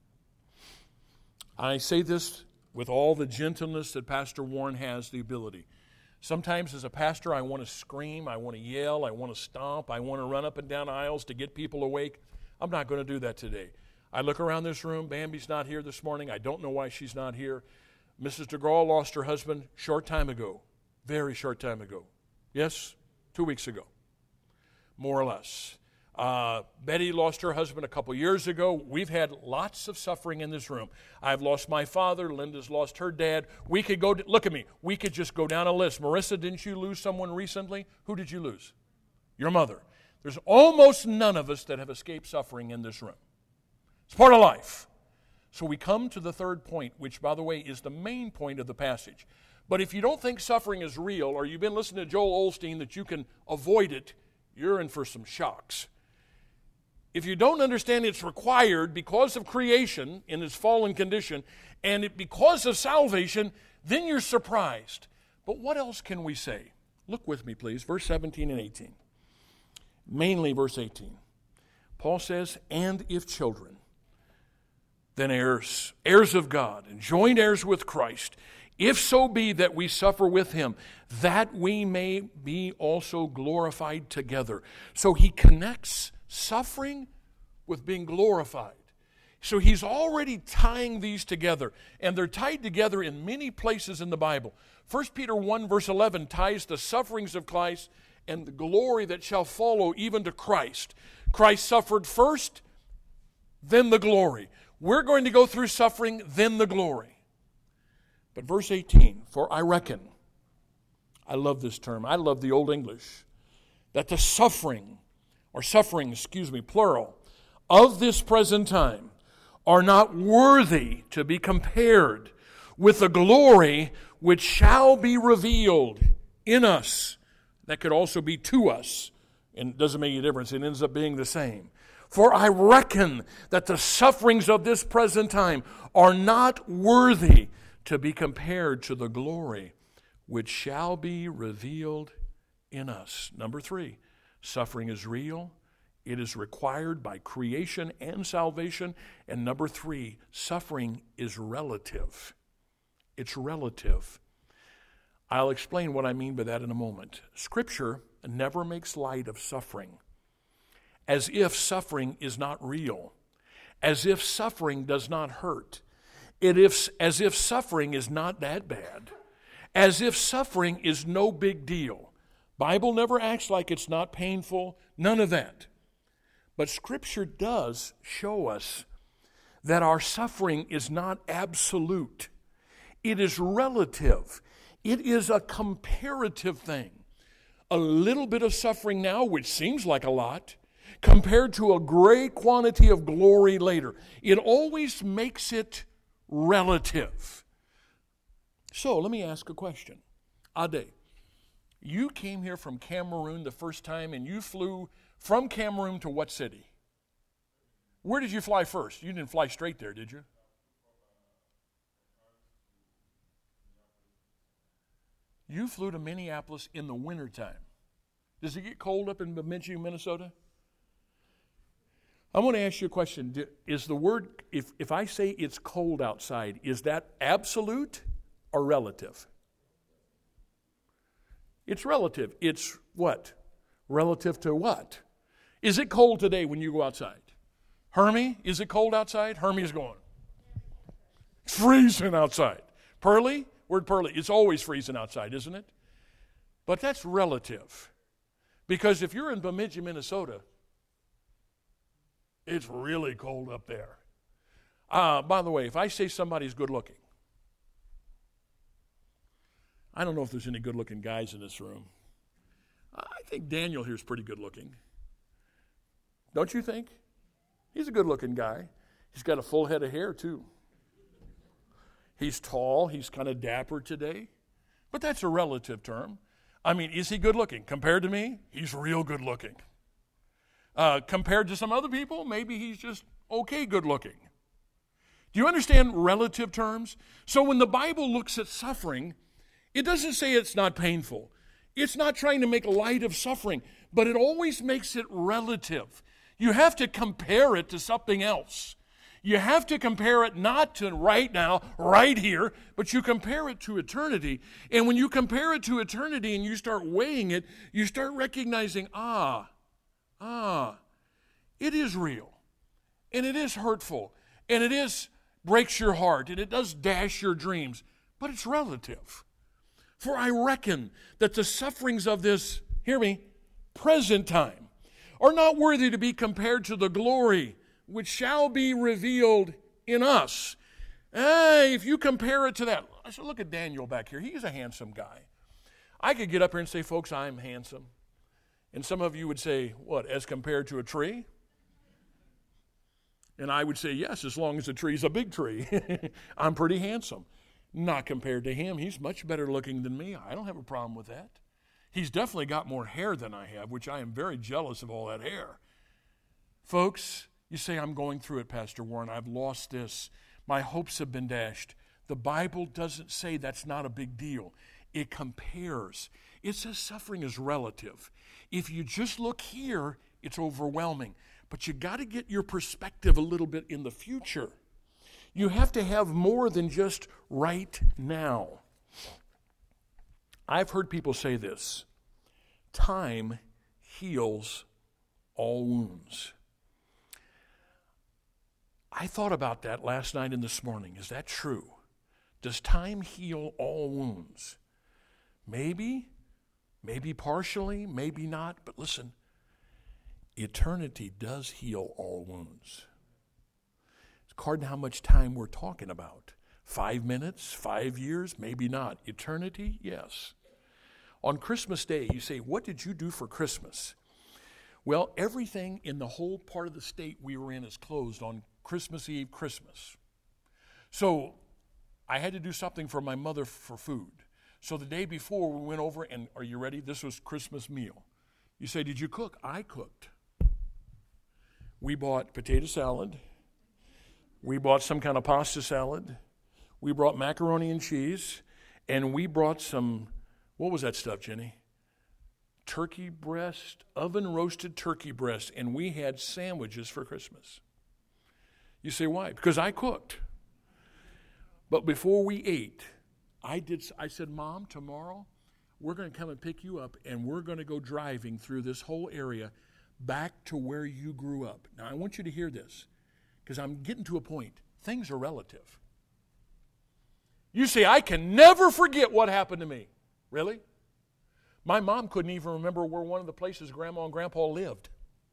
I say this with all the gentleness that Pastor Warren has the ability. Sometimes as a pastor, I want to scream, I want to yell, I want to stomp, I want to run up and down aisles to get people awake. I'm not going to do that today. I look around this room. Bambi's not here this morning. I don't know why she's not here. Missus DeGraw lost her husband short time ago, very short time ago. Yes, two weeks ago, more or less. Uh, Betty lost her husband a couple years ago. We've had lots of suffering in this room. I've lost my father. Linda's lost her dad. We could go, look at me, we could just go down a list. Marissa, didn't you lose someone recently? Who did you lose? your mother. There's almost none of us that have escaped suffering in this room. It's part of life. So we come to the third point, which, by the way, is the main point of the passage. But if you don't think suffering is real, or you've been listening to Joel Osteen that you can avoid it, you're in for some shocks. If you don't understand it's required because of creation in its fallen condition, and it because of salvation, then you're surprised. But what else can we say? Look with me, please, verse seventeen and eighteen. Mainly verse eighteen. Paul says, and if children, then heirs, heirs of God, and joint heirs with Christ, if so be that we suffer with him, that we may be also glorified together. So he connects suffering with being glorified. So he's already tying these together, and they're tied together in many places in the Bible. First Peter one verse eleven ties the sufferings of Christ and the glory that shall follow even to Christ. Christ suffered first, then the glory. We're going to go through suffering, then the glory. But verse eighteen, for I reckon, I love this term, I love the Old English, that the suffering, or suffering, excuse me, plural, of this present time are not worthy to be compared with the glory which shall be revealed in us. That could also be to us, and it doesn't make any difference. It ends up being the same. For I reckon that the sufferings of this present time are not worthy to be compared to the glory which shall be revealed in us. Number three, suffering is real. It is required by creation and salvation. And number three, suffering is relative. It's relative. I'll explain what I mean by that in a moment. Scripture never makes light of suffering, as if suffering is not real, as if suffering does not hurt, it if, as if suffering is not that bad, as if suffering is no big deal. Bible never acts like it's not painful, none of that. But Scripture does show us that our suffering is not absolute. It is relative. It is a comparative thing. A little bit of suffering now, which seems like a lot, compared to a great quantity of glory later. It always makes it relative. So let me ask a question. Ade, you came here from Cameroon the first time, and you flew from Cameroon to what city? Where did you fly first? You didn't fly straight there, did you? You flew to Minneapolis in the wintertime. Does it get cold up in Bemidji, Minnesota? I want to ask you a question. Is the word, if, if I say it's cold outside, is that absolute or relative? It's relative. It's what? Relative to what? Is it cold today when you go outside? Hermie, is it cold outside? Hermie's going. It's freezing outside. Pearlie? Word Pearlie, it's always freezing outside, isn't it? But that's relative. Because if you're in Bemidji, Minnesota, it's really cold up there. Uh, by the way, if I say somebody's good looking, I don't know if there's any good looking guys in this room. I think Daniel here is pretty good looking. Don't you think? He's a good looking guy. He's got a full head of hair too. He's tall. He's kind of dapper today. But that's a relative term. I mean, is he good looking? Compared to me, he's real good looking. Uh, compared to some other people, maybe he's just okay good looking. Do you understand relative terms? So when the Bible looks at suffering, it doesn't say it's not painful. It's not trying to make light of suffering, but it always makes it relative. You have to compare it to something else. You have to compare it not to right now, right here, but you compare it to eternity. And when you compare it to eternity and you start weighing it, you start recognizing, ah, ah, it is real, and it is hurtful, and it is breaks your heart, and it does dash your dreams, but it's relative. For I reckon that the sufferings of this, hear me, present time are not worthy to be compared to the glory which shall be revealed in us. Hey, if you compare it to that, I said, look at Daniel back here. He's a handsome guy. I could get up here and say, folks, I'm handsome. And some of you would say, what, as compared to a tree? And I would say, yes, as long as the tree's a big tree. I'm pretty handsome. Not compared to him. He's much better looking than me. I don't have a problem with that. He's definitely got more hair than I have, which I am very jealous of all that hair. Folks, you say, I'm going through it, Pastor Warren. I've lost this. My hopes have been dashed. The Bible doesn't say that's not a big deal. It compares. It says suffering is relative. If you just look here, it's overwhelming. But you got to get your perspective a little bit in the future. You have to have more than just right now. I've heard people say this: time heals all wounds. I thought about that last night and this morning. Is that true? Does time heal all wounds? Maybe, maybe partially, maybe not. But listen, eternity does heal all wounds. It's according to how much time we're talking about. Five minutes, five years, maybe not. Eternity, yes. On Christmas Day, you say, what did you do for Christmas? Well, everything in the whole part of the state we were in is closed on Christmas Eve, Christmas. So I had to do something for my mother for food. So the day before, we went over, and are you ready? This was Christmas meal. You say, did you cook? I cooked. We bought potato salad. We bought some kind of pasta salad. We brought macaroni and cheese. And we brought some, what was that stuff, Jenny? Turkey breast, oven-roasted turkey breast. And we had sandwiches for Christmas. You say, why? Because I cooked. But before we ate, I did. I said, Mom, tomorrow we're going to come and pick you up, and we're going to go driving through this whole area back to where you grew up. Now, I want you to hear this, because I'm getting to a point. Things are relative. You say, I can never forget what happened to me. Really? My mom couldn't even remember where one of the places Grandma and Grandpa lived.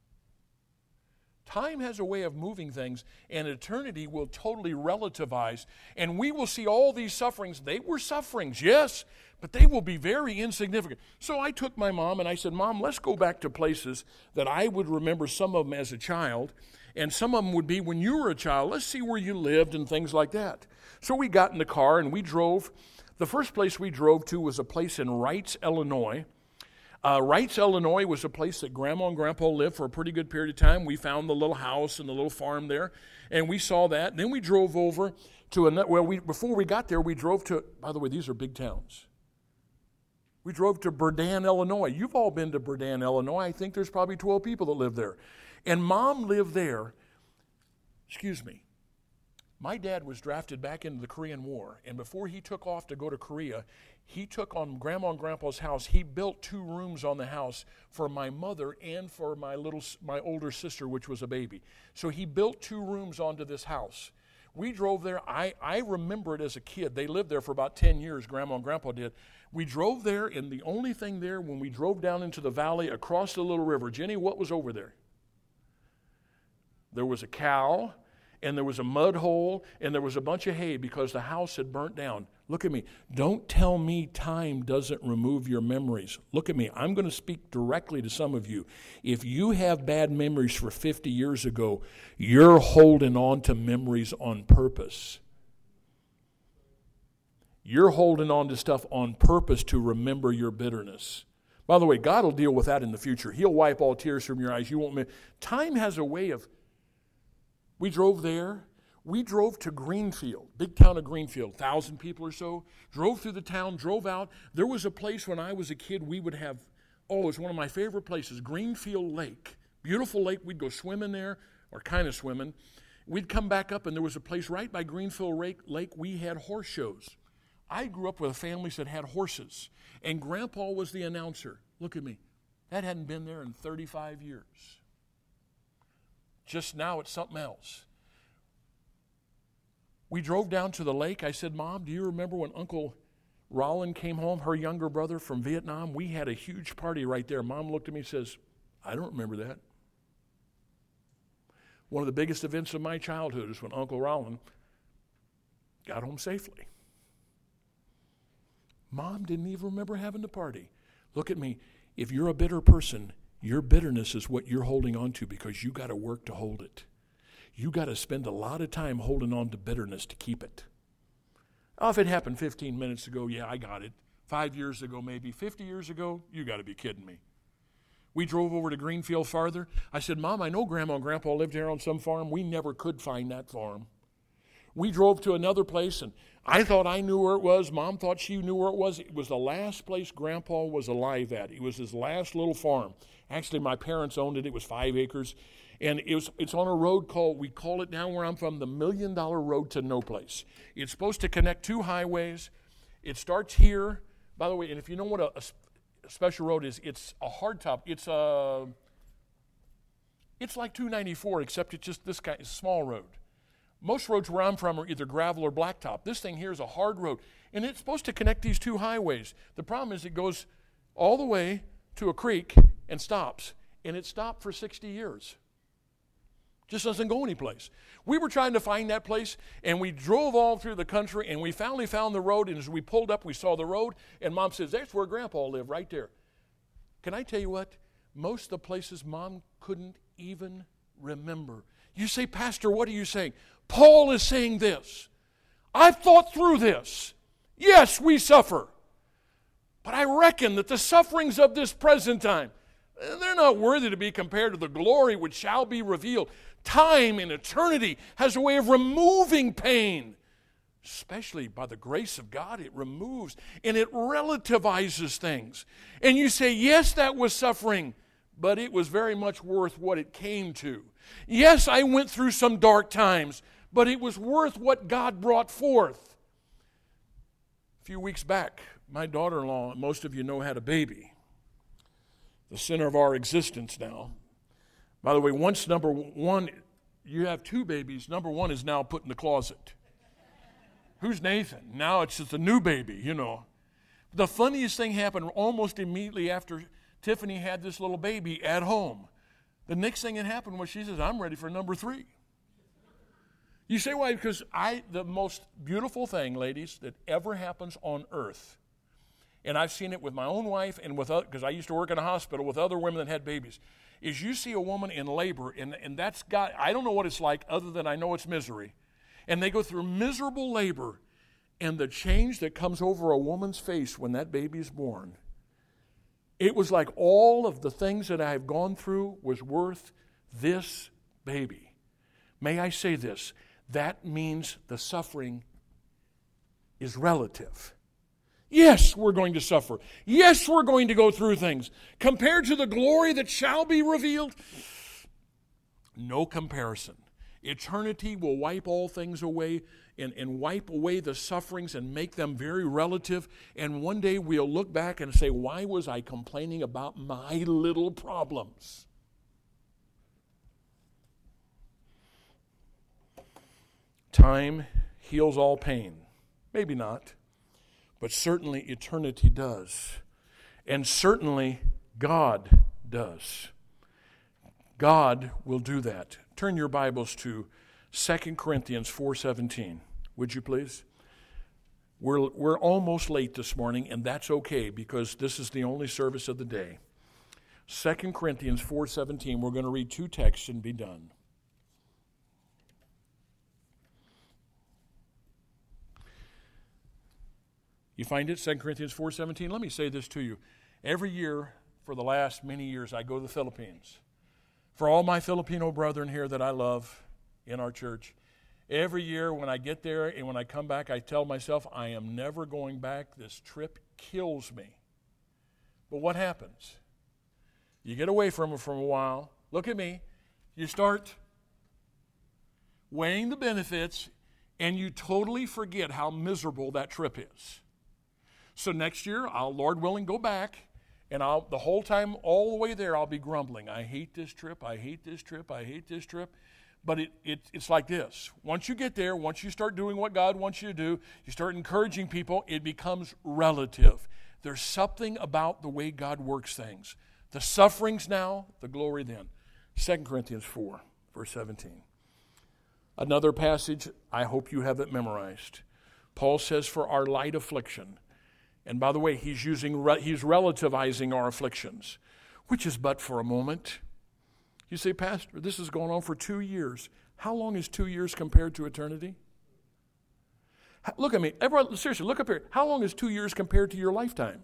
Time has a way of moving things, and eternity will totally relativize, and we will see all these sufferings. They were sufferings, yes, but they will be very insignificant. So I took my mom, and I said, Mom, let's go back to places that I would remember, some of them as a child, and some of them would be when you were a child. Let's see where you lived and things like that. So we got in the car, and we drove. The first place we drove to was a place in Wrights, Illinois. Uh, Wrights, Illinois was a place that Grandma and Grandpa lived for a pretty good period of time. We found the little house and the little farm there, and we saw that. Then we drove over to another, well, we, before we got there, we drove to, by the way, these are big towns. We drove to Berdan, Illinois. You've all been to Berdan, Illinois. I think there's probably twelve people that live there. And Mom lived there, excuse me, my dad was drafted back into the Korean War, and before he took off to go to Korea, he took on Grandma and Grandpa's house. He built two rooms on the house for my mother and for my little, my older sister, which was a baby. So he built two rooms onto this house. We drove there. I, I remember it as a kid. They lived there for about ten years, Grandma and Grandpa did. We drove there, and the only thing there, when we drove down into the valley across the little river, Jenny, what was over there? There was a cow, and there was a mud hole, and there was a bunch of hay because the house had burnt down. Look at me. Don't tell me time doesn't remove your memories. Look at me. I'm going to speak directly to some of you. If you have bad memories for fifty years ago, you're holding on to memories on purpose. You're holding on to stuff on purpose to remember your bitterness. By the way, God will deal with that in the future. He'll wipe all tears from your eyes. You won't. Time has a way of. We drove there. We drove to Greenfield, big town of Greenfield, one thousand people or so. Drove through the town, drove out. There was a place when I was a kid we would have, oh, it was one of my favorite places, Greenfield Lake. Beautiful lake. We'd go swimming there, or kind of swimming. We'd come back up, and there was a place right by Greenfield Lake. We had horse shows. I grew up with families that had horses, and Grandpa was the announcer. Look at me. That hadn't been there in thirty-five years. Just now it's something else. We drove down to the lake. I said, Mom, do you remember when Uncle Rollin came home, her younger brother from Vietnam? We had a huge party right there. Mom looked at me and says, I don't remember that. One of the biggest events of my childhood is when Uncle Rollin got home safely. Mom didn't even remember having the party. Look at me. If you're a bitter person, Your bitterness is what you're holding on to because you got to work to hold it. You got to spend a lot of time holding on to bitterness to keep it. Oh, if it happened fifteen minutes ago, yeah, I got it. Five years ago, maybe. fifty years ago, you got to be kidding me. We drove over to Greenfield farther. I said, Mom, I know Grandma and Grandpa lived here on some farm. We never could find that farm. We drove to another place, and I thought I knew where it was. Mom thought she knew where it was. It was the last place Grandpa was alive at. It was his last little farm. Actually, my parents owned it. It was five acres. And it was, it's on a road called, we call it down where I'm from, the Million Dollar Road to No Place. It's supposed to connect two highways. It starts here. By the way, and if you know what a, a special road is, it's a hardtop. It's a, it's like two ninety-four, except it's just this kind, small road. Most roads where I'm from are either gravel or blacktop. This thing here is a hard road, and it's supposed to connect these two highways. The problem is it goes all the way to a creek and stops, and it stopped for sixty years. Just doesn't go anyplace. We were trying to find that place, and we drove all through the country, and we finally found the road, and as we pulled up, we saw the road, and Mom says, that's where Grandpa lived, right there. Can I tell you what? Most of the places Mom couldn't even remember. You say, Pastor, what are you saying? Paul is saying this. I've thought through this. Yes, we suffer. But I reckon that the sufferings of this present time, they're not worthy to be compared to the glory which shall be revealed. Time and eternity has a way of removing pain. Especially by the grace of God, it removes and it relativizes things. And you say, yes, that was suffering, but it was very much worth what it came to. Yes, I went through some dark times, but it was worth what God brought forth. A few weeks back, my daughter-in-law, most of you know, had a baby. The center of our existence now. By the way, once number one, you have two babies, number one is now put in the closet. Who's Nathan? Now it's just a new baby, you know. The funniest thing happened almost immediately after Tiffany had this little baby at home. The next thing that happened was she says, I'm ready for number three. You say why? Because I, the most beautiful thing, ladies, that ever happens on earth, and I've seen it with my own wife and with, because I used to work in a hospital with other women that had babies, is you see a woman in labor, and, and that's got, I don't know what it's like other than I know it's misery. And they go through miserable labor, and the change that comes over a woman's face when that baby is born, it was like all of the things that I have gone through was worth this baby. May I say this? That means the suffering is relative. Yes, we're going to suffer. Yes, we're going to go through things. Compared to the glory that shall be revealed, no comparison. Eternity will wipe all things away and, and wipe away the sufferings and make them very relative. And one day we'll look back and say, why was I complaining about my little problems? Time heals all pain. Maybe not. But certainly eternity does. And certainly God does. God will do that. Turn your Bibles to Second Corinthians four seventeen, would you please? We're, we're almost late this morning, and that's okay because this is the only service of the day. Second Corinthians four seventeen, we're going to read two texts and be done. You find it, Second Corinthians four seventeen? Let me say this to you. Every year for the last many years, I go to the Philippines. For all my Filipino brethren here that I love in our church, every year when I get there and when I come back, I tell myself, I am never going back. This trip kills me. But what happens? You get away from it for a while. Look at me. You start weighing the benefits, and you totally forget how miserable that trip is. So next year, I'll, Lord willing, go back, and I'll the whole time, all the way there, I'll be grumbling. I hate this trip, I hate this trip, I hate this trip. But it, it it's like this. Once you get there, once you start doing what God wants you to do, you start encouraging people, it becomes relative. There's something about the way God works things. The sufferings now, the glory then. Second Corinthians four, verse seventeen. Another passage, I hope you have it memorized. Paul says, for our light affliction. And by the way, he's using he's relativizing our afflictions. which is but for a moment. You say, Pastor, this has gone on for two years. How long is two years compared to eternity? Look at me. Everyone, seriously, look up here. How long is two years compared to your lifetime?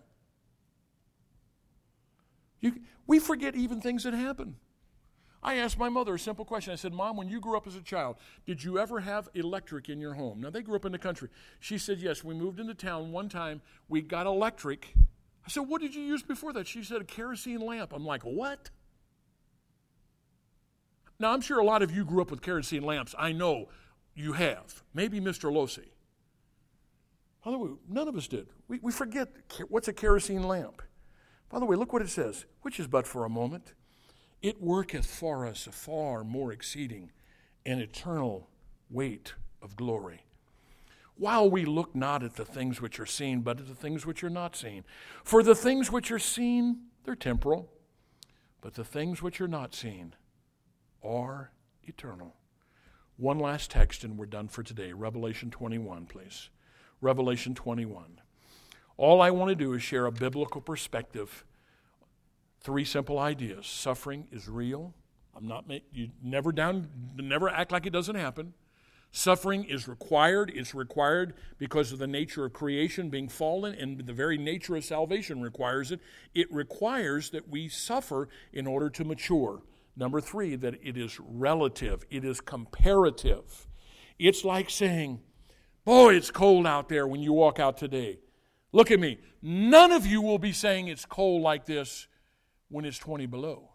You, we forget even things that happen. I asked my mother a simple question. I said, Mom, when you grew up as a child, did you ever have electric in your home? Now, they grew up in the country. She said, yes. We moved into town one time. We got electric. I said, what did you use before that? She said, a kerosene lamp. I'm like, what? Now, I'm sure a lot of you grew up with kerosene lamps. I know you have. Maybe Mister Losi. By the way, none of us did. We, we forget what's a kerosene lamp. By the way, look what it says, which is but for a moment. It worketh for us a far more exceeding and eternal weight of glory. While we look not at the things which are seen, but at the things which are not seen. For the things which are seen, they're temporal, but the things which are not seen are eternal. One last text and we're done for today. Revelation twenty-one, please. Revelation twenty-one. All I want to do is share a biblical perspective. Three simple ideas. Suffering is real. I'm not you never down never act like it doesn't happen. Suffering is required. It's required because of the nature of creation being fallen, and the very nature of salvation requires it. It requires that we suffer in order to mature. Number three, that it is relative. It is comparative. It's like saying, boy, it's cold out there when you walk out today. Look at me. None of you will be saying it's cold like this when it's twenty below.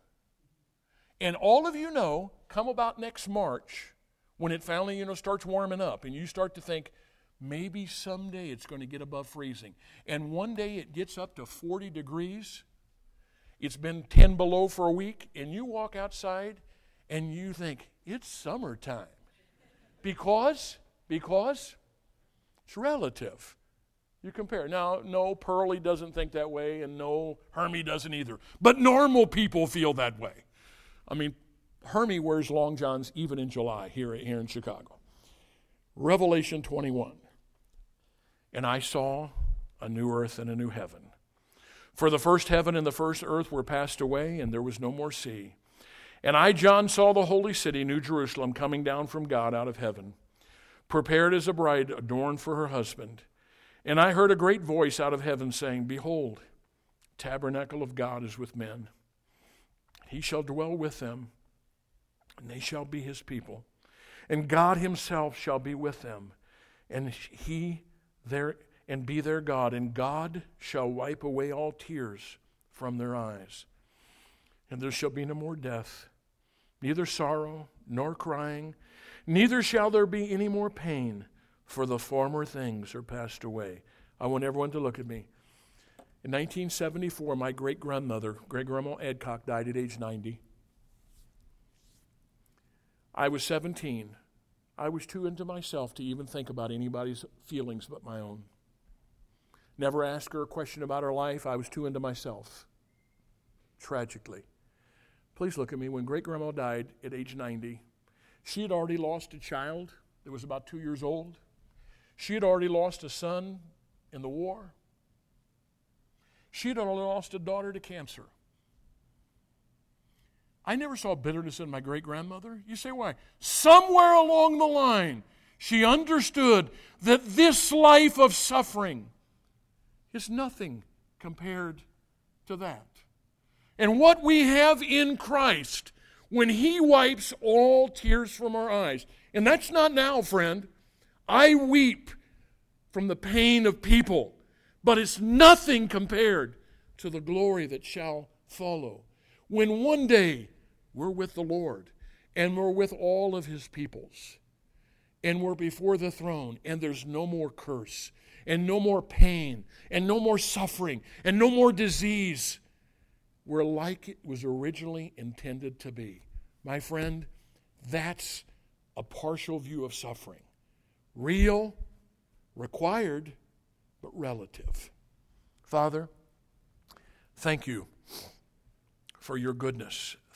And all of you know, come about next March, when it finally, you know, starts warming up, and you start to think, maybe someday it's going to get above freezing. And one day it gets up to forty degrees. It's been ten below for a week, and you walk outside and you think, it's summertime. Because, because it's relative. You compare. Now, no, Pearlie doesn't think that way, and no, Hermie doesn't either. But normal people feel that way. I mean, Hermie wears long johns even in July here, here in Chicago. Revelation twenty-one. And I saw a new earth and a new heaven. For the first heaven and the first earth were passed away, and there was no more sea. And I, John, saw the holy city, New Jerusalem, coming down from God out of heaven, prepared as a bride adorned for her husband. And I heard a great voice out of heaven saying, Behold, tabernacle of God is with men. He shall dwell with them, and they shall be his people. And God himself shall be with them, and he their and be their God. And God shall wipe away all tears from their eyes. And there shall be no more death, neither sorrow nor crying, neither shall there be any more pain, for the former things are passed away. I want everyone to look at me. In nineteen seventy-four, my great-grandmother, Great-Grandma Adcock, died at age ninety. I was seventeen. I was too into myself to even think about anybody's feelings but my own. Never asked her a question about her life. I was too into myself. Tragically. Please look at me. When Great-Grandma died at age ninety, she had already lost a child that was about two years old. She had already lost a son in the war. She had already lost a daughter to cancer. I never saw bitterness in my great-grandmother. You say, why? Somewhere along the line, she understood that this life of suffering is nothing compared to that. And what we have in Christ, when he wipes all tears from our eyes, and that's not now, friend. I weep from the pain of people, but it's nothing compared to the glory that shall follow. When one day we're with the Lord, and we're with all of his peoples, and we're before the throne, and there's no more curse, and no more pain, and no more suffering, and no more disease. We're like it was originally intended to be. My friend, that's a partial view of suffering. Real, required, but relative. Father, thank you for your goodness.